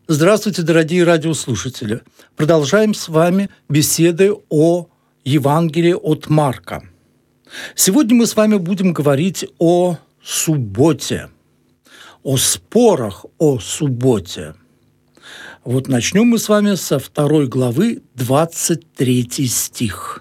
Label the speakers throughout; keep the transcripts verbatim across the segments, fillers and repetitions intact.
Speaker 1: Здравствуйте, дорогие радиослушатели! Продолжаем с вами беседы о Евангелии от Марка. Сегодня мы с вами будем говорить о субботе, о спорах о субботе. Вот начнем мы с вами со второй главы, двадцать третий стих.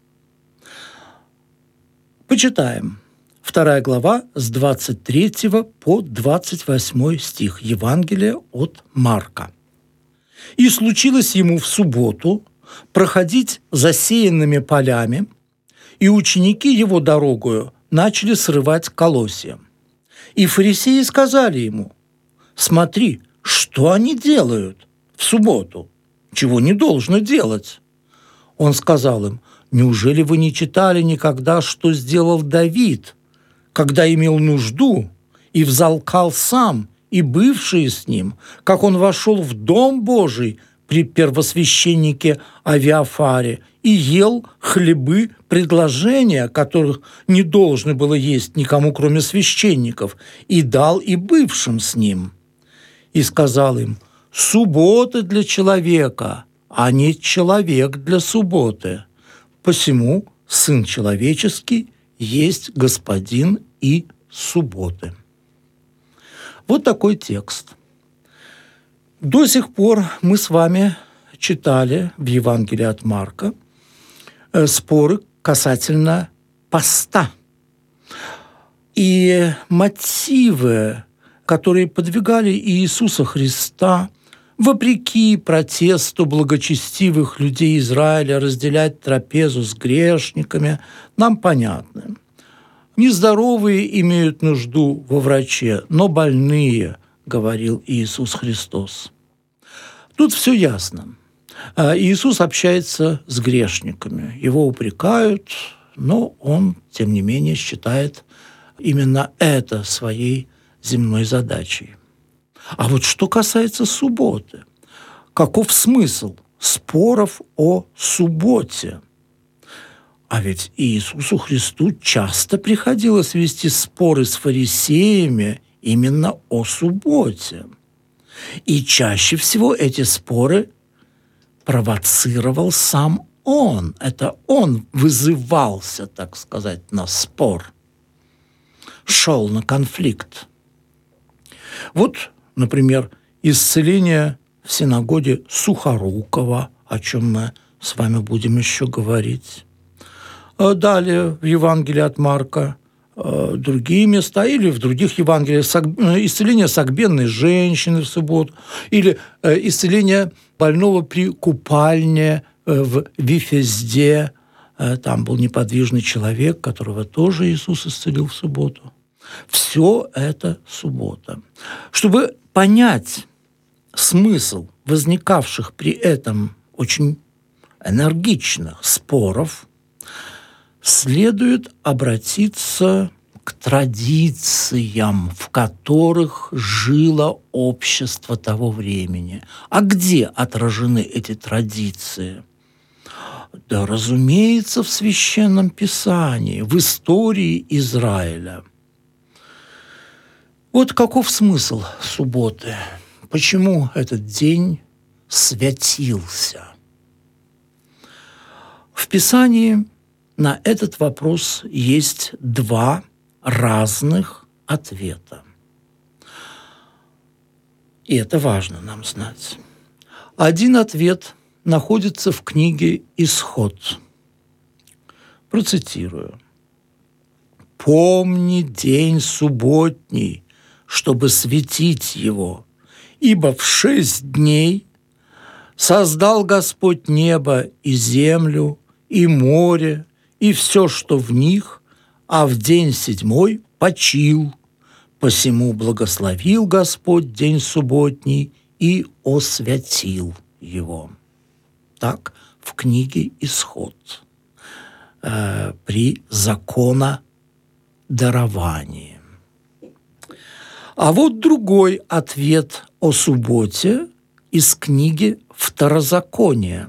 Speaker 1: Почитаем. Вторая глава с двадцать третьего по двадцать восьмой стих. Евангелие от Марка. «И случилось ему в субботу проходить засеянными полями, и ученики его дорогою начали срывать колосья. И фарисеи сказали ему: „Смотри, что они делают в субботу, чего не должно делать“. Он сказал им: „Неужели вы не читали никогда, что сделал Давид, когда имел нужду, и взалкал сам, и бывшие с ним, как он вошел в дом Божий при первосвященнике Авиафаре и ел хлебы предложения, которых не должно было есть никому, кроме священников, и дал и бывшим с ним“. И сказал им: „Суббота для человека, а не человек для субботы. Посему Сын Человеческий есть Господин и субботы“». Вот такой текст. До сих пор мы с вами читали в Евангелии от Марка споры касательно поста. И мотивы, которые подвигали Иисуса Христа, вопреки протесту благочестивых людей Израиля разделять трапезу с грешниками, нам понятны. «Нездоровые имеют нужду во враче, но больные», – говорил Иисус Христос. Тут все ясно. Иисус общается с грешниками. Его упрекают, но он, тем не менее, считает именно это своей земной задачей. А вот что касается субботы, каков смысл споров о субботе? А ведь Иисусу Христу часто приходилось вести споры с фарисеями именно о субботе. И чаще всего эти споры провоцировал сам Он. Это Он вызывался, так сказать, на спор, шел на конфликт. Вот, например, исцеление в синагоге Сухорукова, о чем мы с вами будем еще говорить. Далее в Евангелии от Марка другие места, или в других Евангелиях исцеление согбенной женщины в субботу, или исцеление больного при купальне в Вифезде. Там был неподвижный человек, которого тоже Иисус исцелил в субботу. Все это суббота. Чтобы понять смысл возникавших при этом очень энергичных споров, следует обратиться к традициям, в которых жило общество того времени. А где отражены эти традиции? Да, разумеется, в Священном Писании, в истории Израиля. Вот каков смысл субботы? Почему этот день святился? В Писании на этот вопрос есть два разных ответа. И это важно нам знать. Один ответ находится в книге «Исход». Процитирую. «Помни день субботний, чтобы светить его, ибо в шесть дней создал Господь небо и землю, и море, и все, что в них, а в день седьмой почил. Посему благословил Господь день субботний и освятил его». Так в книге «Исход» э, при законодаровании. А вот другой ответ о субботе из книги «Второзаконие».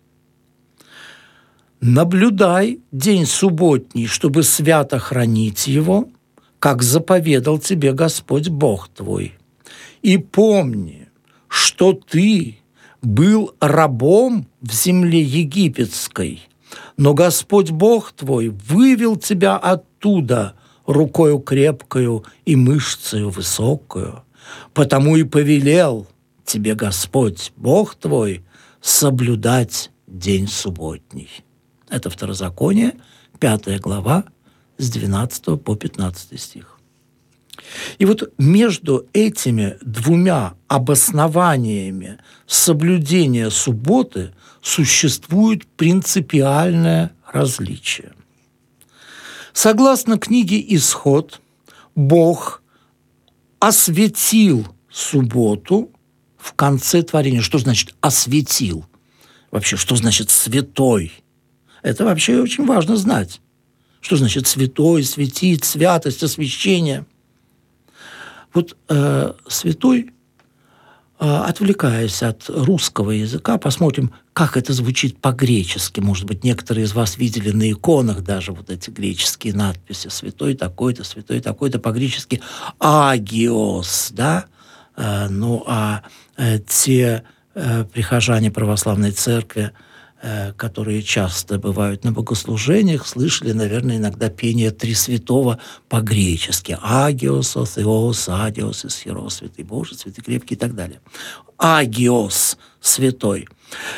Speaker 1: «Наблюдай день субботний, чтобы свято хранить его, как заповедал тебе Господь Бог твой. И помни, что ты был рабом в земле египетской, но Господь Бог твой вывел тебя оттуда рукою крепкою и мышцею высокую, потому и повелел тебе Господь Бог твой соблюдать день субботний». Это Второзаконие, пятая глава, с двенадцатого по пятнадцатый стих. И вот между этими двумя обоснованиями соблюдения субботы существует принципиальное различие. Согласно книге «Исход», Бог осветил субботу в конце творения. Что значит «осветил»? Вообще, что значит «святой»? Это вообще очень важно знать. Что значит «святой», «светить», «святость», «освящение»? Вот э, «святой», э, отвлекаясь от русского языка, посмотрим, как это звучит по-гречески. Может быть, некоторые из вас видели на иконах даже вот эти греческие надписи. «Святой такой-то», «святой такой-то», по-гречески «агиос», да? Э, ну, а э, те э, прихожане православной церкви, которые часто бывают на богослужениях, слышали, наверное, иногда пение «Три святого» по-гречески. «Агиос, Оtheos, Адиос, Исхирос, Святый Боже, Святый Крепкий» и так далее. «Агиос», святой.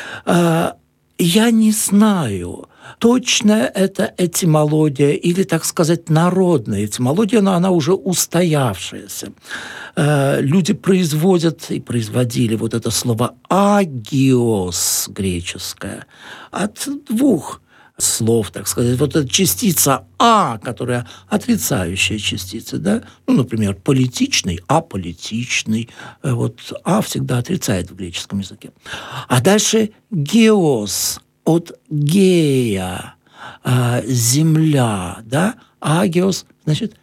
Speaker 1: Я не знаю, точно это этимология или, так сказать, народная этимология, но она уже устоявшаяся. Люди производят и производили вот это слово «агиос» греческое от двух слов, так сказать. Вот эта частица «а», которая отрицающая частица, да? Ну, например, политичный, аполитичный. Вот «а» всегда отрицает в греческом языке. А дальше «геос» от «гея», земля, да? «Агиос» значит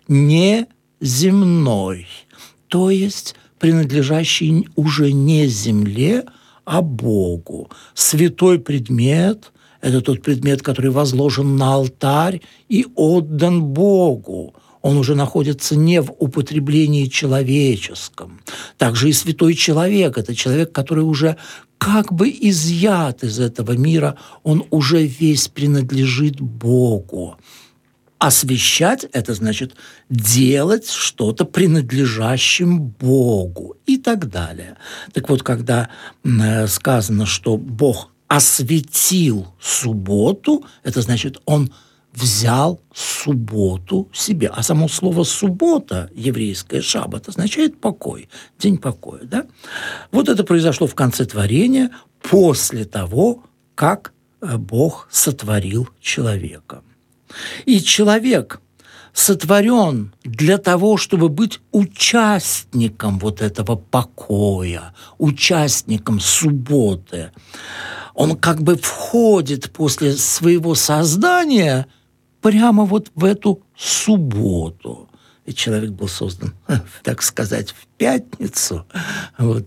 Speaker 1: «неземной», то есть принадлежащий уже не земле, а Богу. Святой предмет – это тот предмет, который возложен на алтарь и отдан Богу. Он уже находится не в употреблении человеческом. Также и святой человек – это человек, который уже как бы изъят из этого мира, он уже весь принадлежит Богу. Освящать – это значит делать что-то принадлежащим Богу и так далее. Так вот, когда э, сказано, что Бог осветил субботу, это значит, он взял субботу себе. А само слово «суббота», еврейское «шаббат», означает покой, день покоя. Да? Вот это произошло в конце творения, после того, как Бог сотворил человека. И человек сотворен для того, чтобы быть участником вот этого покоя, участником субботы. Он как бы входит после своего создания прямо вот в эту субботу. И человек был создан, так сказать, в пятницу, вот,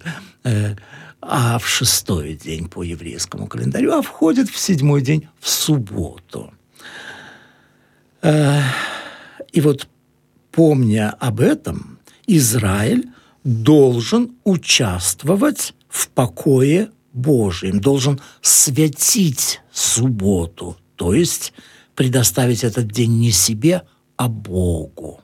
Speaker 1: а в шестой день по еврейскому календарю, а входит в седьмой день в субботу. И вот, помня об этом, Израиль должен участвовать в покое Божьем, должен святить субботу, то есть предоставить этот день не себе, а Богу.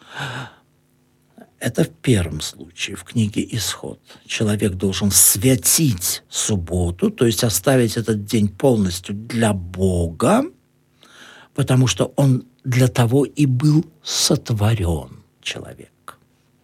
Speaker 1: Это в первом случае, в книге «Исход». Человек должен святить субботу, то есть оставить этот день полностью для Бога, потому что он для того и был сотворен, человек.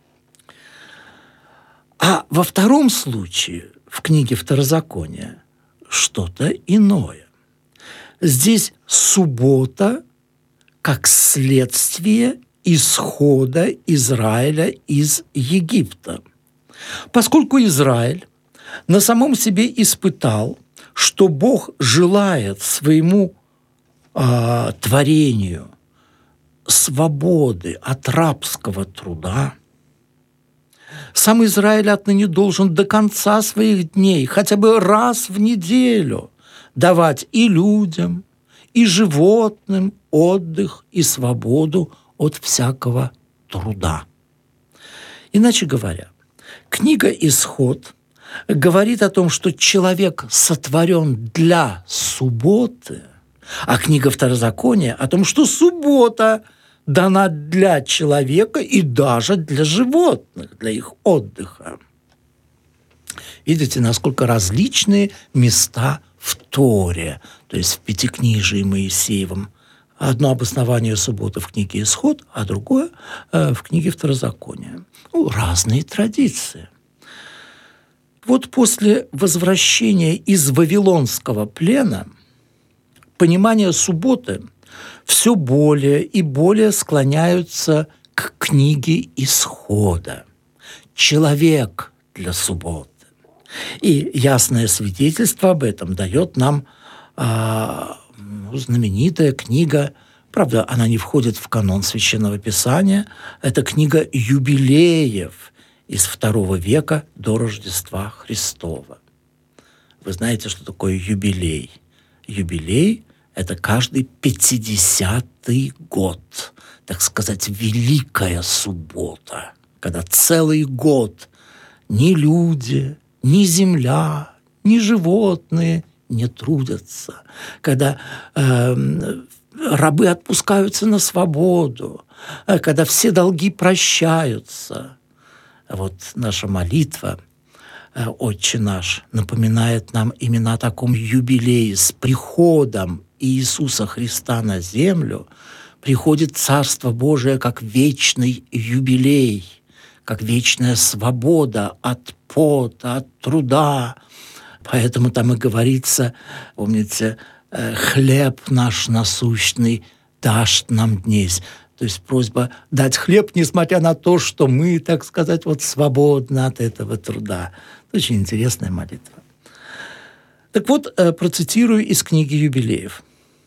Speaker 1: А во втором случае, в книге Второзакония, что-то иное. Здесь суббота как следствие исхода Израиля из Египта. Поскольку Израиль на самом себе испытал, что Бог желает своему э, творению свободы от рабского труда, сам Израиль отныне должен до конца своих дней, хотя бы раз в неделю, давать и людям, и животным отдых и свободу от всякого труда. Иначе говоря, книга «Исход» говорит о том, что человек сотворен для субботы, а книга Второзакония о том, что суббота дана для человека и даже для животных, для их отдыха. Видите, насколько различные места в Торе, то есть в Пятикнижии Моисеевом. Одно обоснование субботы в книге Исход, а другое э, в книге Второзакония. Ну, разные традиции. Вот после возвращения из Вавилонского плена понимание субботы все более и более склоняются к книге Исхода. Человек для субботы. И ясное свидетельство об этом дает нам а, знаменитая книга, правда, она не входит в канон Священного Писания, это книга Юбилеев из второго века до Рождества Христова. Вы знаете, что такое юбилей? Юбилей – это каждый пятидесятый год, так сказать, великая суббота, когда целый год ни люди, ни земля, ни животные не трудятся, когда э, рабы отпускаются на свободу, когда все долги прощаются. Вот наша молитва «Отче наш» напоминает нам именно о таком юбилее. С приходом Иисуса Христа на землю приходит Царство Божие как вечный юбилей, как вечная свобода от пота, от труда. Поэтому там и говорится, помните, «Хлеб наш насущный дашь нам днесь». То есть просьба дать хлеб, несмотря на то, что мы, так сказать, вот свободны от этого труда. Очень интересная молитва. Так вот, процитирую из книги Юбилеев.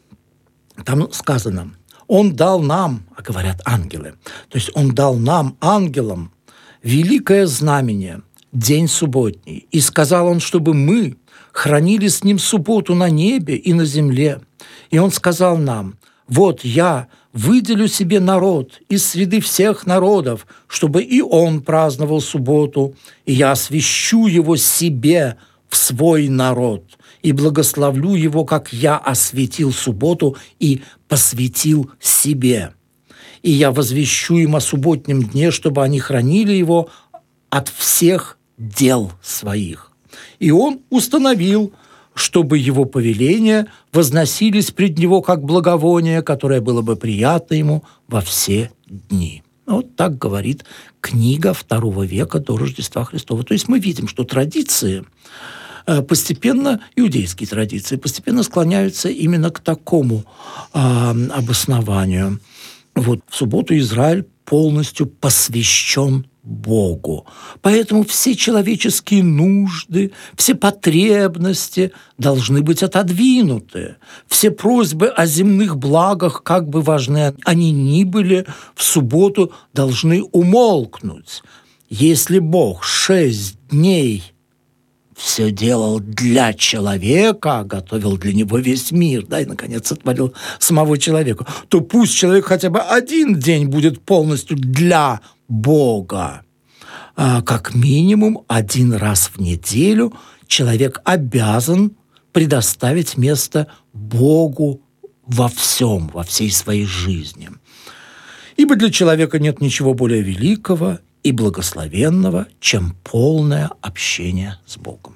Speaker 1: Там сказано: «Он дал нам, а говорят ангелы, то есть Он дал нам, ангелам, великое знамение, день субботний, и сказал Он, чтобы мы хранили с Ним субботу на небе и на земле. И Он сказал нам: вот я выделю себе народ из среды всех народов, чтобы и он праздновал субботу, и я освящу его себе в свой народ, и благословлю его, как я осветил субботу и посвятил себе. И я возвещу им о субботнем дне, чтобы они хранили его от всех дел своих. И он установил, чтобы его повеления возносились пред него как благовоние, которое было бы приятно ему во все дни». Вот так говорит книга второго века до Рождества Христова. То есть мы видим, что традиции постепенно, иудейские традиции, постепенно склоняются именно к такому а, обоснованию. Вот в субботу Израиль полностью посвящен Богу. Поэтому все человеческие нужды, все потребности должны быть отодвинуты. Все просьбы о земных благах, как бы важны они ни были, в субботу должны умолкнуть. Если Бог шесть дней все делал для человека, готовил для него весь мир, да, и, наконец, сотворил самого человека, то пусть человек хотя бы один день будет полностью для Бога. А, как минимум один раз в неделю человек обязан предоставить место Богу во всем, во всей своей жизни. Ибо для человека нет ничего более великого и благословенного, чем полное общение с Богом.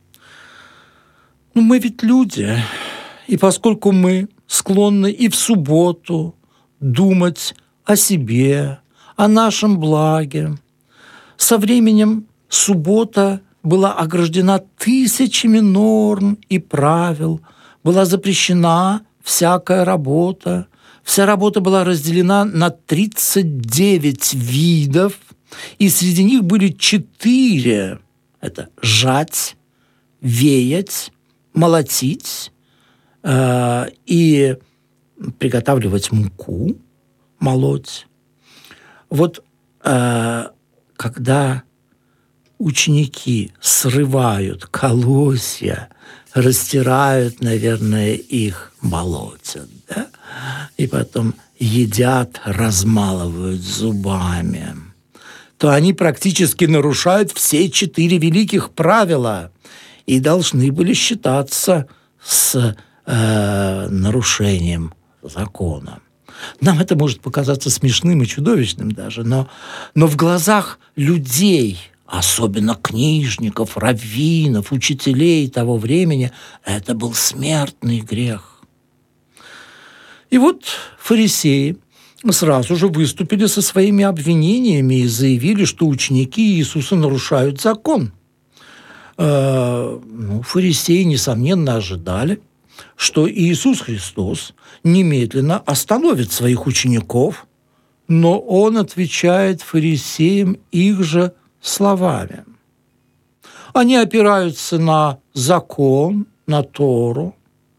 Speaker 1: Но мы ведь люди, и поскольку мы склонны и в субботу думать о себе, о нашем благе, со временем суббота была ограждена тысячами норм и правил, была запрещена всякая работа, вся работа была разделена на тридцать девять видов, и среди них были четыре – это жать, веять, молотить э, и приготавливать муку, молоть. Вот э, когда ученики срывают колосья, растирают, наверное, их, молотят, да? И потом едят, размалывают зубами. то они практически нарушают все четыре великих правила и должны были считаться с э, нарушением закона. Нам это может показаться смешным и чудовищным даже, но, но в глазах людей, особенно книжников, раввинов, учителей того времени, это был смертный грех. И вот фарисеи сразу же выступили со своими обвинениями и заявили, что ученики Иисуса нарушают закон. Э, ну, фарисеи, несомненно, ожидали, что Иисус Христос немедленно остановит своих учеников, но Он отвечает фарисеям их же словами. Они опираются на закон, на Тору,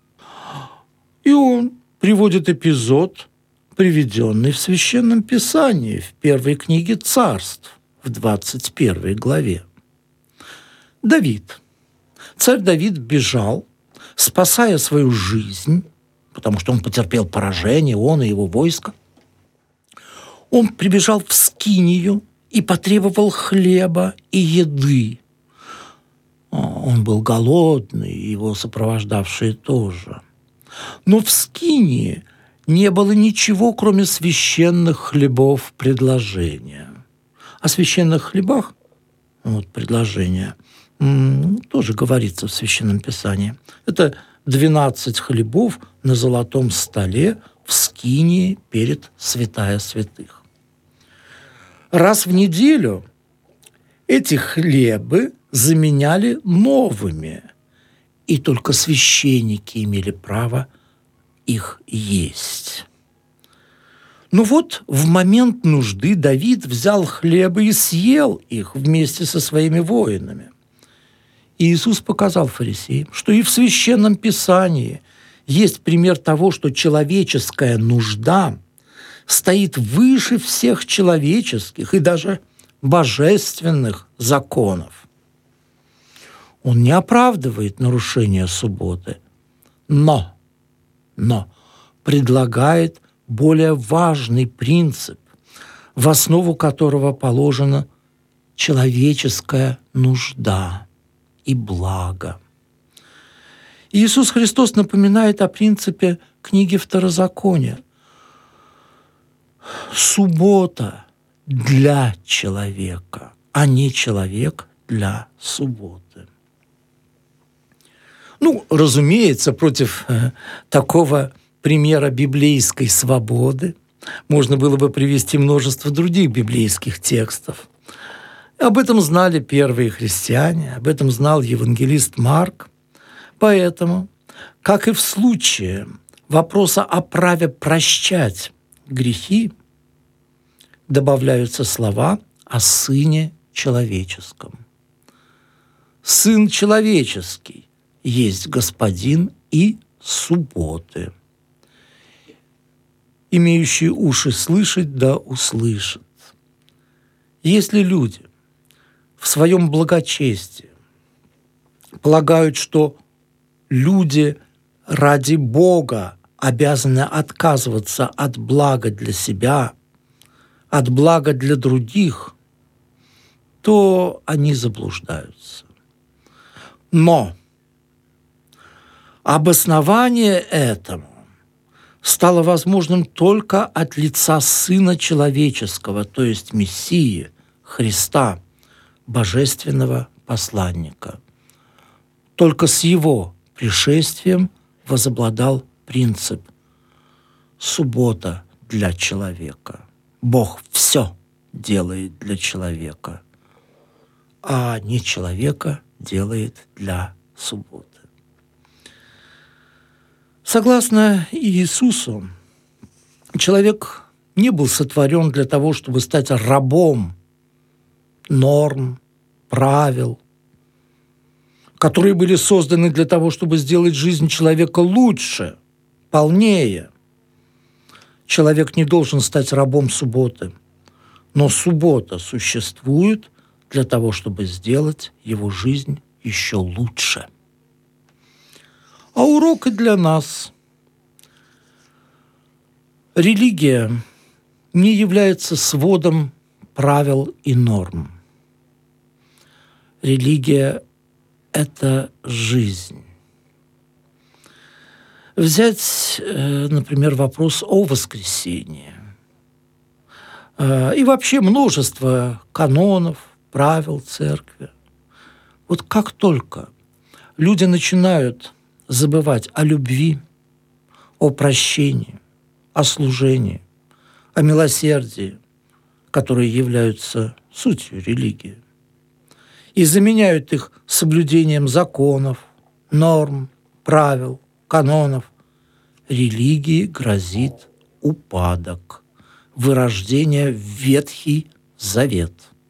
Speaker 1: и Он приводит эпизод, приведенный в Священном Писании, в первой книге Царств, в двадцать первой главе. Давид. Царь Давид бежал, спасая свою жизнь, потому что он потерпел поражение, он и его войско. Он прибежал в скинию и потребовал хлеба и еды. Он был голодный, его сопровождавшие тоже. Но в скинии не было ничего, кроме священных хлебов предложения. О священных хлебах, вот предложение, тоже говорится в Священном Писании. Это двенадцать хлебов на золотом столе в скинии перед святая святых. Раз в неделю эти хлебы заменяли новыми, и только священники имели право их есть. Но вот в момент нужды Давид взял хлебы и съел их вместе со своими воинами. И Иисус показал фарисеям, что и в Священном Писании есть пример того, что человеческая нужда стоит выше всех человеческих и даже божественных законов. Он не оправдывает нарушение субботы, но, но предлагает более важный принцип, в основу которого положена человеческая нужда и благо. Иисус Христос напоминает о принципе книги Второзакония. Суббота для человека, а не человек для субботы. Ну, разумеется, против э, такого примера библейской свободы можно было бы привести множество других библейских текстов. Об этом знали первые христиане, об этом знал евангелист Марк. Поэтому, как и в случае вопроса о праве прощать грехи, добавляются слова о Сыне Человеческом. Сын Человеческий есть Господин и субботы. Имеющие уши слышать, да услышат. Если люди в своем благочестии полагают, что люди ради Бога обязаны отказываться от блага для себя, от блага для других, то они заблуждаются. Но обоснование этому стало возможным только от лица Сына Человеческого, то есть Мессии, Христа, божественного посланника. Только с Его пришествием возобладал принцип «суббота для человека». Бог все делает для человека, а не человека делает для субботы. Согласно Иисусу, человек не был сотворен для того, чтобы стать рабом норм, правил, которые были созданы для того, чтобы сделать жизнь человека лучше, полнее. Человек не должен стать рабом субботы, но суббота существует для того, чтобы сделать его жизнь еще лучше. А урок и для нас. Религия не является сводом правил и норм. Религия – это жизнь. Взять, например, вопрос о воскресении. И вообще множество канонов, правил церкви. Вот как только люди начинают забывать о любви, о прощении, о служении, о милосердии, которые являются сутью религии, и заменяют их соблюдением законов, норм, правил, канонов, религии грозит упадок, вырождение в Ветхий Завет.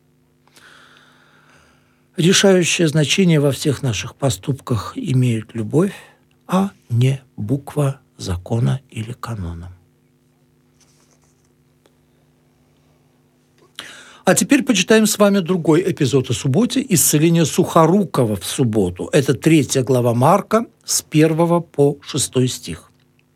Speaker 1: Решающее значение во всех наших поступках имеет любовь, а не буква закона или канона. А теперь почитаем с вами другой эпизод о субботе, исцеление Сухорукова в субботу. Это третья глава Марка с первого по шестой стих.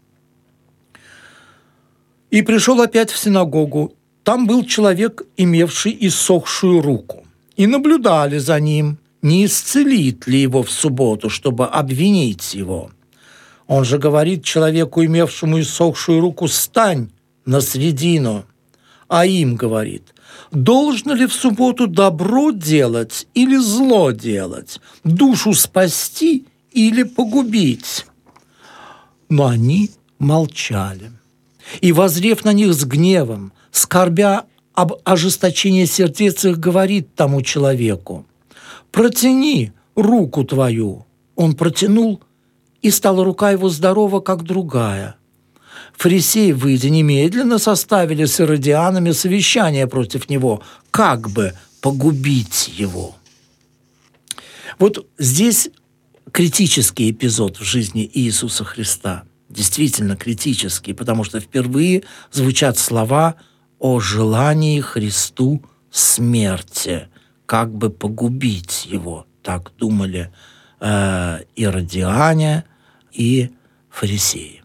Speaker 1: «И пришел опять в синагогу. Там был человек, имевший иссохшую руку. И наблюдали за ним, не исцелит ли его в субботу, чтобы обвинить его. Он же говорит человеку, имевшему иссохшую руку, «Стань на средину». А им говорит: «Должно ли в субботу добро делать или зло делать, душу спасти или погубить?» Но они молчали. И, воззрев на них с гневом, скорбя об ожесточении сердец их, говорит тому человеку: «Протяни руку твою». Он протянул, и стала рука его здорова, как другая. Фарисеи, выйдя, немедленно составили с иродианами совещание против него, как бы погубить его. Вот здесь критический эпизод в жизни Иисуса Христа. Действительно критический, потому что впервые звучат слова о желании Христу смерти, как бы погубить его. Так думали э, иродиане и фарисеи.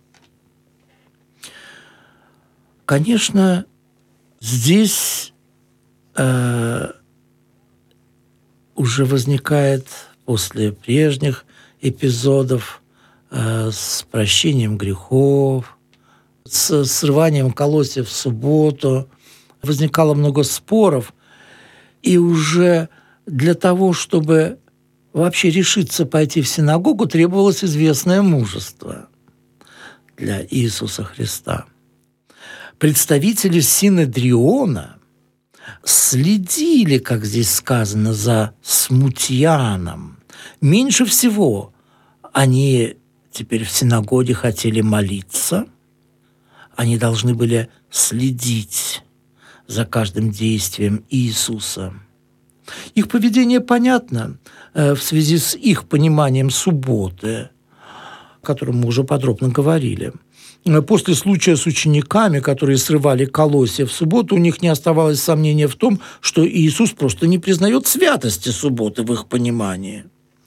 Speaker 1: Конечно, здесь э, уже возникает после прежних эпизодов э, с прощением грехов, с срыванием колосьев в субботу, возникало много споров, и уже для того, чтобы вообще решиться пойти в синагогу, требовалось известное мужество для Иисуса Христа. Представители Синедриона следили, как здесь сказано, за смутьяном. Меньше всего они теперь в синагоге хотели молиться, они должны были следить за каждым действием Иисуса. Их поведение понятно э, в связи с их пониманием субботы, о котором мы уже подробно говорили. После случая с учениками, которые срывали колосья в субботу, у них не оставалось сомнения в том, что Иисус просто не признает святости субботы в их понимании.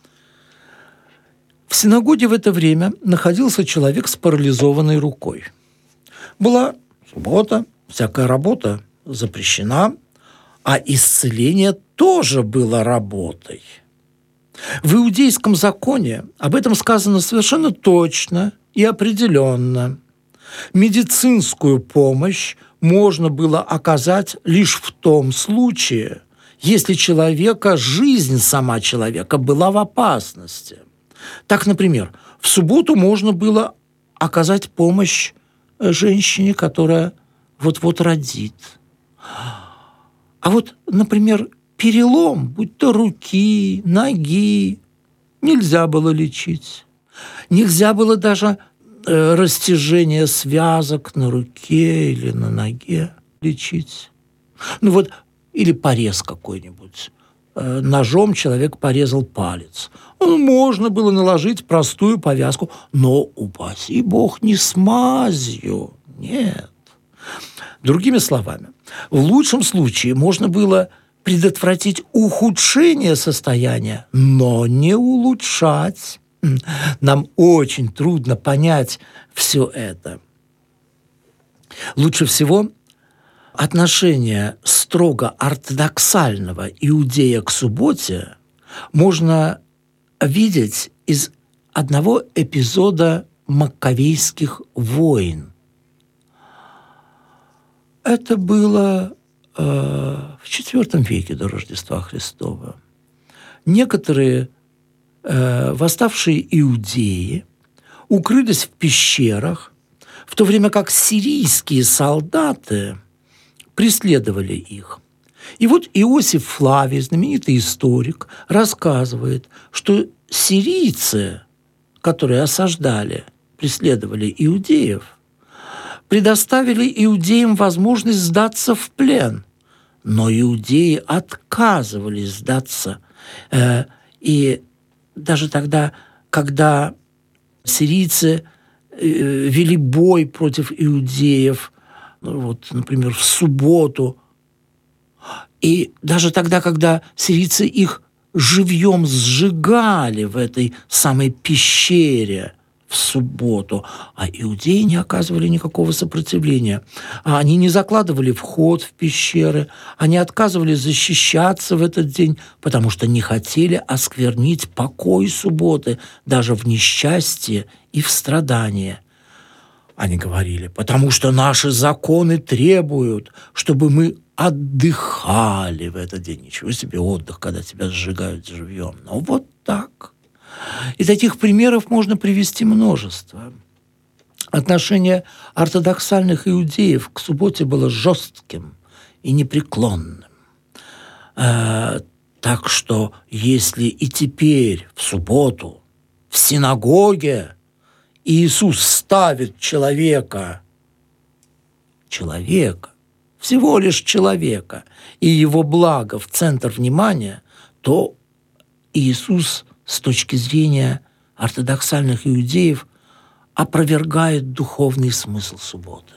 Speaker 1: В синагоге в это время находился человек с парализованной рукой. Была суббота, всякая работа запрещена, а исцеление тоже было работой. В иудейском законе об этом сказано совершенно точно и определенно. Медицинскую помощь можно было оказать лишь в том случае, если человека, жизнь сама человека была в опасности. Так, например, в субботу можно было оказать помощь женщине, которая вот-вот родит. А вот, например, перелом, будь то руки, ноги, нельзя было лечить. Нельзя было даже э, растяжение связок на руке или на ноге лечить. Ну вот, или порез какой-нибудь. Э, ножом человек порезал палец. Ну, можно было наложить простую повязку, но, упаси Бог, не с мазью. Нет. Другими словами, в лучшем случае можно было предотвратить ухудшение состояния, но не улучшать. Нам очень трудно понять все это. Лучше всего отношение строго ортодоксального иудея к субботе можно видеть из одного эпизода Маккавейских войн. Это было э, в четвёртом веке до Рождества Христова. Некоторые э, восставшие иудеи укрылись в пещерах, в то время как сирийские солдаты преследовали их. И вот Иосиф Флавий, знаменитый историк, рассказывает, что сирийцы, которые осаждали, преследовали иудеев, предоставили иудеям возможность сдаться в плен. Но иудеи отказывались сдаться. И даже тогда, когда сирийцы вели бой против иудеев, вот, например, в субботу, и даже тогда, когда сирийцы их живьем сжигали в этой самой пещере в субботу, а иудеи не оказывали никакого сопротивления. Они не закладывали вход в пещеры, они отказывались защищаться в этот день, потому что не хотели осквернить покой субботы даже в несчастье и в страдании. Они говорили, потому что наши законы требуют, чтобы мы отдыхали в этот день. Ничего себе отдых, когда тебя сжигают живьем. Но вот так. И таких примеров можно привести множество. Отношение ортодоксальных иудеев к субботе было жестким и непреклонным. Э, так что если и теперь в субботу в синагоге Иисус ставит человека, человека, всего лишь человека, и его благо в центр внимания, то Иисус с точки зрения ортодоксальных иудеев опровергает духовный смысл субботы.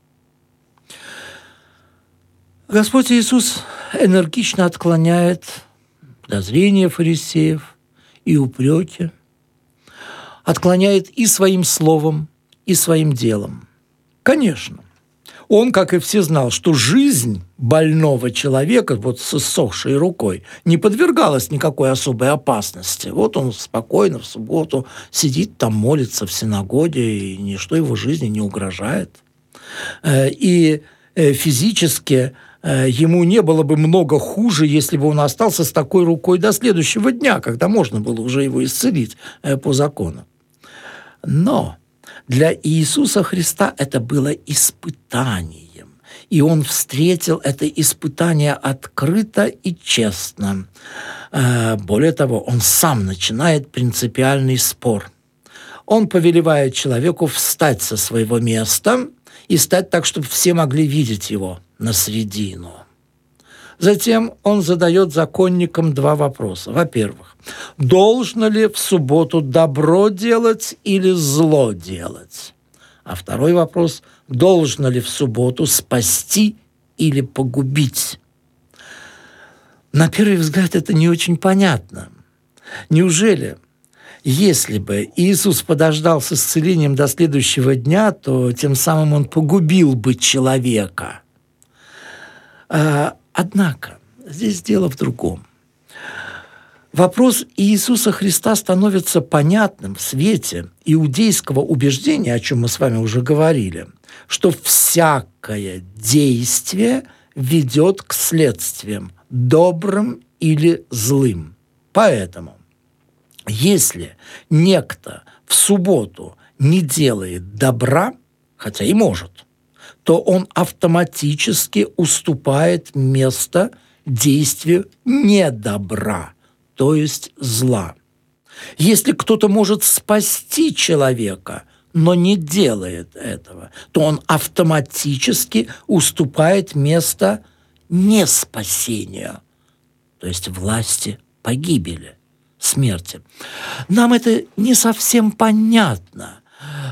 Speaker 1: Господь Иисус энергично отклоняет подозрения фарисеев и упреки, отклоняет и своим словом, и своим делом. Конечно, он, как и все, знал, что жизнь больного человека, вот с иссохшей рукой, не подвергалась никакой особой опасности. Вот он спокойно в субботу сидит там, молится в синагоге, и ничто его жизни не угрожает. И физически ему не было бы много хуже, если бы он остался с такой рукой до следующего дня, когда можно было уже его исцелить по закону. Но для Иисуса Христа это было испытанием, и он встретил это испытание открыто и честно. Более того, он сам начинает принципиальный спор. Он повелевает человеку встать со своего места и стать так, чтобы все могли видеть его на середину. Затем он задает законникам два вопроса. Во-первых, должно ли в субботу добро делать или зло делать? А второй вопрос, должно ли в субботу спасти или погубить? На первый взгляд это не очень понятно. Неужели, если бы Иисус подождал с исцелением до следующего дня, то тем самым он погубил бы человека? Однако, здесь дело в другом. Вопрос Иисуса Христа становится понятным в свете иудейского убеждения, о чем мы с вами уже говорили, что всякое действие ведет к следствиям, добрым или злым. Поэтому, если некто в субботу не делает добра, хотя и может, то он автоматически уступает место действию недобра, то есть зла. Если кто-то может спасти человека, но не делает этого, то он автоматически уступает место неспасения, то есть власти погибели, смерти. Нам это не совсем понятно,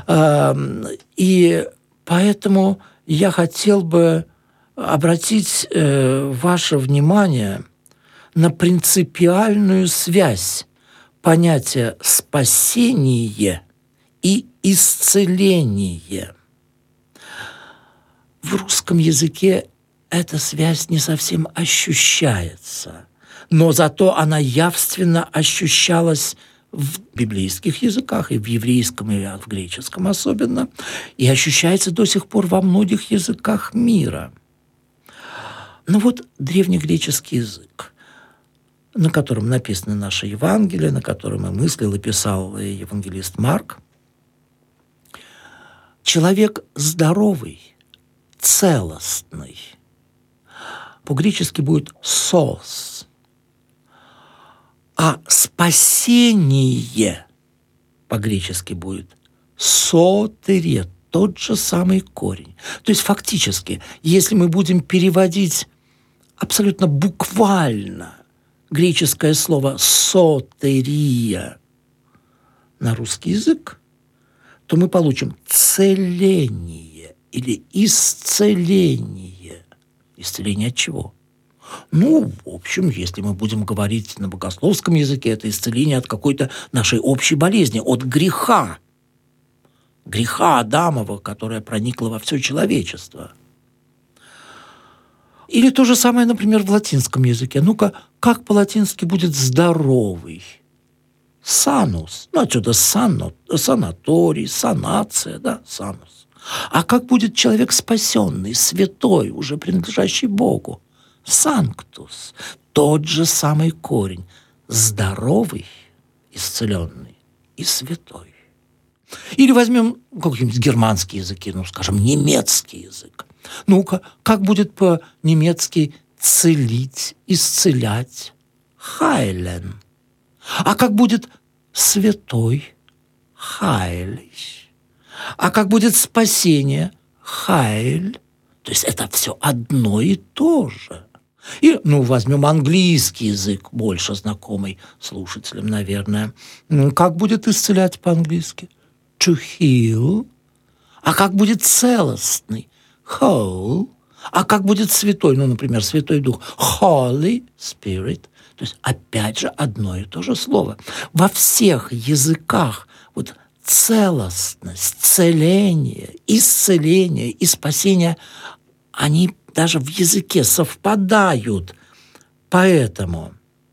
Speaker 1: и поэтому я хотел бы обратить э, ваше внимание на принципиальную связь понятия «спасение» и «исцеление». В русском языке эта связь не совсем ощущается, но зато она явственно ощущалась в библейских языках, и в еврейском, и в греческом особенно, и ощущается до сих пор во многих языках мира. Ну вот древнегреческий язык, на котором написано наше Евангелие, на котором и мыслил, и писал евангелист Марк. Человек здоровый, целостный. По-гречески будет «сос». А спасение по-гречески будет «сотерия», тот же самый корень. То есть фактически, если мы будем переводить абсолютно буквально греческое слово «сотерия» на русский язык, то мы получим целение или исцеление. Исцеление от чего? Ну, в общем, если мы будем говорить на богословском языке, это исцеление от какой-то нашей общей болезни, от греха. Греха Адамова, которое проникло во все человечество. Или то же самое, например, в латинском языке. Ну-ка, как по-латински будет «здоровый»? Санус. Ну, отсюда сано, санаторий, санация, да, санус. А как будет человек спасенный, святой, уже принадлежащий Богу? Санктус. Тот же самый корень. Здоровый, исцеленный и святой. Или возьмем какие-нибудь германские языки, ну, скажем, немецкий язык. Ну-ка, как будет по-немецки «целить», «исцелять»? «Heilen». А как будет святой? «Heilig». А как будет спасение? «Heil». То есть это все одно и то же. И, ну, возьмем английский язык, больше знакомый слушателям, наверное. Как будет исцелять по-английски? «To heal». А как будет целостный? «Whole». А как будет святой? Ну, например, Святой Дух. «Holy Spirit». То есть, опять же, одно и то же слово. Во всех языках вот целостность, целение, исцеление и спасение, они даже в языке совпадают. Поэтому,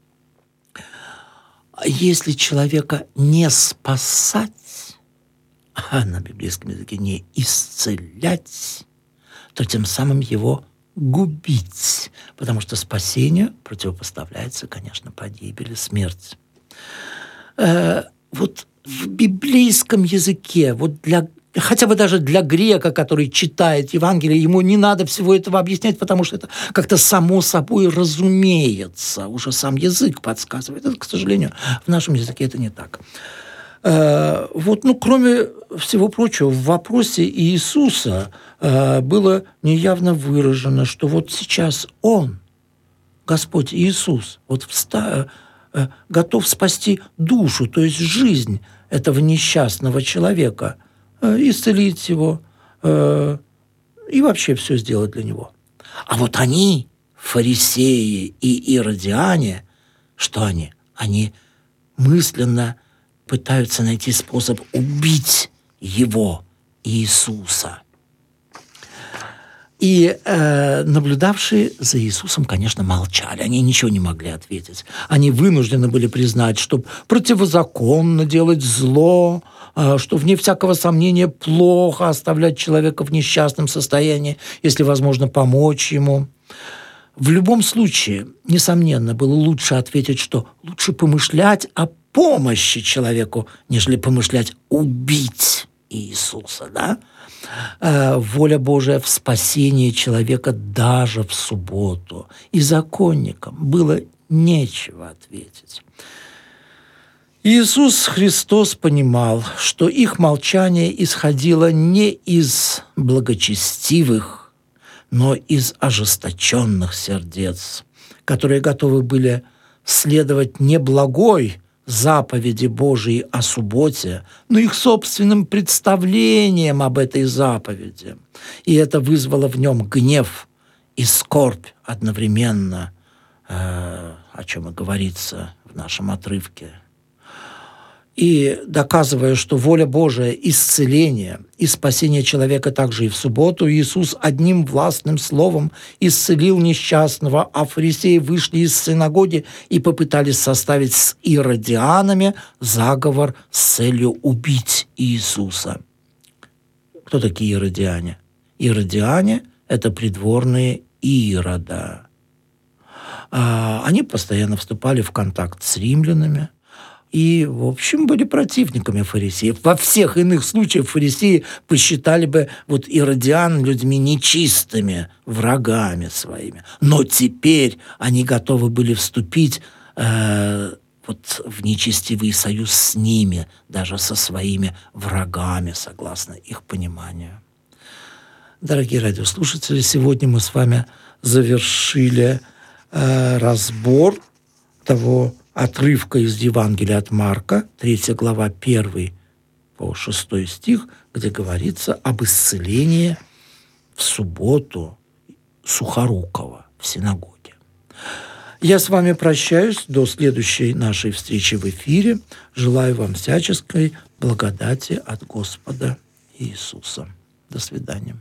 Speaker 1: если человека не спасать, а на библейском языке не исцелять, то тем самым его губить, потому что спасение противопоставляется, конечно, погибели, смерти. Э, вот в библейском языке, вот для, хотя бы даже для грека, который читает Евангелие, ему не надо всего этого объяснять, потому что это как-то само собой разумеется, уже сам язык подсказывает. Это, к сожалению, в нашем языке это не так. Э, вот, ну, кроме всего прочего, в вопросе Иисуса э, было неявно выражено, что вот сейчас Он, Господь Иисус, вот вста, э, готов спасти душу, то есть жизнь этого несчастного человека, э, исцелить его э, и вообще все сделать для него. А вот они, фарисеи и иродиане, что они? Они мысленно пытаются найти способ убить его, Иисуса. И э, наблюдавшие за Иисусом, конечно, молчали. Они ничего не могли ответить. Они вынуждены были признать, что противозаконно делать зло, э, что, вне всякого сомнения, плохо оставлять человека в несчастном состоянии, если возможно помочь ему. В любом случае, несомненно, было лучше ответить, что лучше помышлять о помощи человеку, нежели помышлять убить Иисуса, да? Э, воля Божия в спасении человека даже в субботу. И законникам было нечего ответить. Иисус Христос понимал, что их молчание исходило не из благочестивых, но из ожесточенных сердец, которые готовы были следовать не благой заповеди Божией о субботе, но их собственным представлением об этой заповеди. И это вызвало в нем гнев и скорбь одновременно, э, о чем и говорится в нашем отрывке. И доказывая, что воля Божия – исцеление и спасение человека также и в субботу, Иисус одним властным словом исцелил несчастного, а фарисеи вышли из синагоги и попытались составить с иродианами заговор с целью убить Иисуса. Кто такие иродиане? Иродиане – это придворные Ирода. Они постоянно вступали в контакт с римлянами, и, в общем, были противниками фарисеев. Во всех иных случаях фарисеи посчитали бы вот иродиан людьми нечистыми, врагами своими. Но теперь они готовы были вступить э, вот в нечестивый союз с ними, даже со своими врагами, согласно их пониманию. Дорогие радиослушатели, сегодня мы с вами завершили э, разбор того отрывка из Евангелия от Марка, третья глава, первый по шестой стих, где говорится об исцелении в субботу сухорукого в синагоге. Я с вами прощаюсь до следующей нашей встречи в эфире. Желаю вам всяческой благодати от Господа Иисуса. До свидания.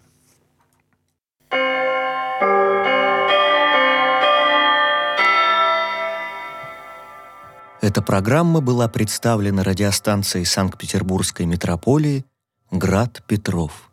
Speaker 2: Эта программа была представлена радиостанцией Санкт-Петербургской метрополии «Град Петров».